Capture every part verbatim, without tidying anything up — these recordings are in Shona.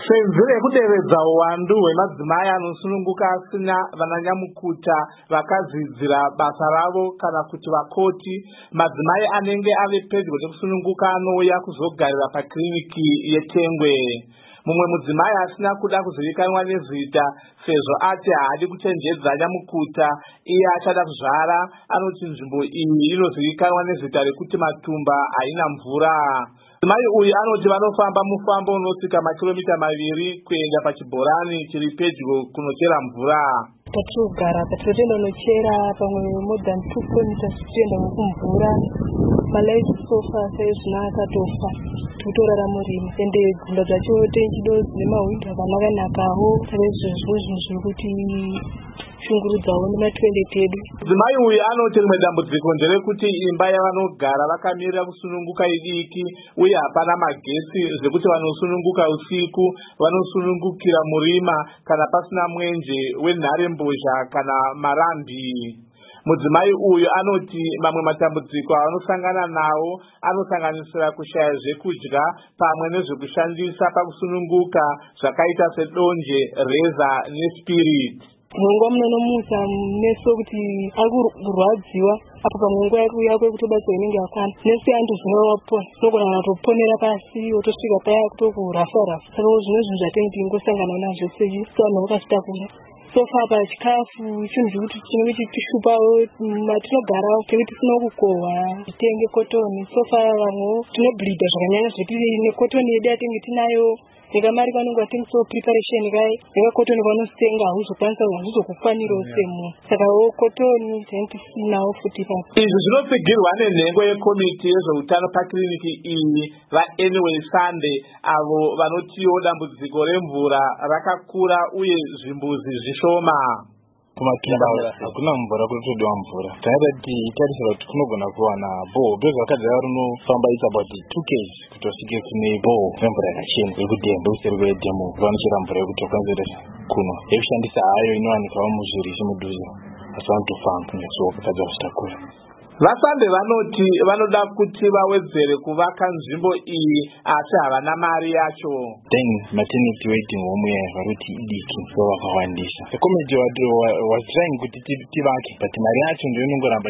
Senzire kuderedza uwandu hwemadzimai anosununguka asina vananyamukuta vakadzidzira basa ravo kana kuti vakoti, madzimai anenge ave pedyo nekusununguka anouya kuzogarira pakiriniki yeTengwe. Mumwe mudzimai asina kuda kuzivikanwa nezita sezvo ati haadi kuchenjedza nyamukuta iye achada kuzvara, anoti nzvimbo iyi inozivikanwa nezita rekuti Matumba haina mvura. Mudzimai uyu anoti vanofamba mufambo unosvika makilomita maviri kuenda pachibhorani chiri pedyo kunochera mvura. Patinogara patinoenda kunochera pamwe more than two kilometers tichienda kumvura. Malaisi sofa saizvino akatofa titorara murima ende dzimba dzacho tenchido dzine mahwindo akanaka-nakawo saizvozvo zvinhu zviri kuti shungurudzawo nematoilet edu. Mudzimai uyu anoti rimwe dambudziko nderekuti imba yavanogara vakamirira kusununguka idiki uye hapana magetsi zvekuti vanosununguka usiku vanosunungukira murima kana pasina mwenje wenharembozha kana marambi. Mudzimai uyu anoti mamwe matambudziko avanosangana nawo anosanganisira kushaya zvekudya pamwe nezvekushandisa pakusununguka zvakaita sedonje, reza nespirit. Munguva munonomusa neso kuti arikurwadziwa apo pamwe nguva yako yekuti basa inenge yakwana nesi antu zvinovapona unogona kutoponera pasi wotosvika paya kutokurasa-rasa. Saka zvino zvinhu zvatinenge tingosangana nazvo sevanhu vakazvitakura. Sofa apa chikafu chinhu zvekuti chinenge chishupawo matinogara tinenge tisina kukohwa titenge kotoni. Sofa vamwewo tinobhilidha zvakanyanya zvekuti nekotoni yedu yatinenge tinayo nekamari kanenge vatengesawo preparation kai nekakotoni vanositenga hauzokwanisa hazvizokukwanirawo semunhu. Saka wo kotoni tinenge tisinawo futi pasi. Izvi zvinopfigirwa nenhengo yekomiti yezveutano pakiriniki iyi vaAnyway Sunday avo vanotiwo dambudziko remvura rakakura uye zvimbuzi zvishoma. Kumatumba hakuna mvura, kutodiwa mvura. Tinoda kuti tarisira kuti kunogona kuwana boho bezvo vakadzara runofamba it's about two k's kutosvike kune boho remvura yakachena yekudhembe useri kwedhemu vanochera mvura yekuti wakwanisa kunwa yekushandisa hayo inowanikwawo muzvirishi mudhuze asi vanotofamba nesuwo kutadza kuzvitakura. VaSunday vanoti vanoda kuti vawedzere kuvaka nzvimbo iyi asi havana mari yacho. Then maternity waiting home yavaroti idiki vakawandisa. The committee was trying kuti tivake but mari yacho ndiyo inongoramba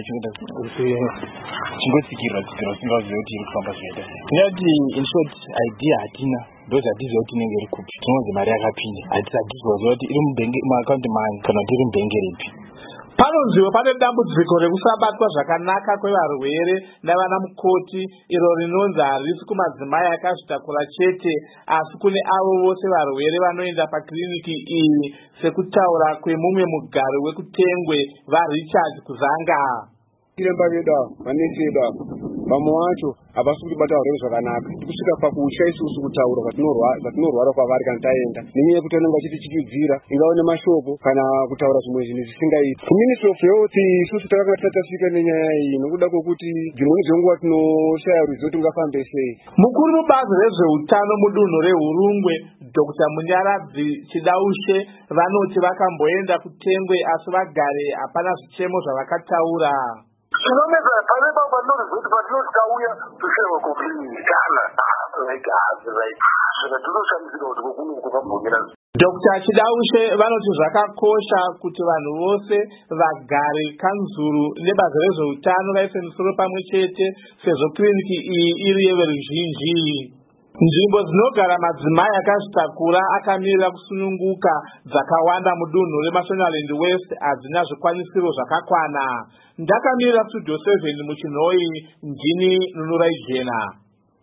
chingotsikirwa tsikirwa singazivi kuti iri kufamba zvaita sei. Tinoti in short idea hatina ndozi hatiziva kuti inenge iri kupi, tinonzi mari yakapinda hatiziva kuti iri muakaunti mani kana kuti iri mubhenge ripi. Panonziwo pane dambudziko rekusabatwa zvakanaka kwevarwere navana mukoti iro rinonzi harisi kumadzimai akazvitakura chete asi kune avo vose varwere vanoenda pakiriniki iyi, sekutaura kwemumwe mugari wekuTengwe vaRichard Kuzanga. Chiremba vedu manesi vedu vamwe vacho havasi kutibata varwere zvakanaka. Kusvika pakutya isusu kutaura zvatinorwara kwavari kana taenda nenyaya yekuti vanenge vachitityudzira ingava nemashoko kana kutaura zvimwe zvinhu zvisingaiti. Kuministry of Health isusu takanga tisati tasvika nenyaya iyi nokuda kwokuti dzimweni dzenguva tinoshaya ruzivo kuti ungafambe sei. Mukuru mubazi rezveutano mudunhu reHurungwe Dr Munyaradzi Chidaushe vanoti vakamboenda kuTengwe asi vagare hapana zvichemo zvavakataura. Chinomeza pareba panorizuti patinotauya tushewa kufinikana like as like zvakatinoshandisika kuti kokuno kwakambonyera. Dr Chidaushe vanoti zvakakosha kuti vanhu vose vagare kanzuru nebazi rezveutano vaise misoro pamwe chete sezvo kiriniki iyi iri yeveruzhinji. Nzvimbo dzinogara madzimai akazvitakura akamirira kusununguka dzakawanda mudunhu reMashonaland West hadzina zvikwanisiro zvakakwana. Ndakamirira Studio seven muChinhoyi, ndini Nunurai Jena.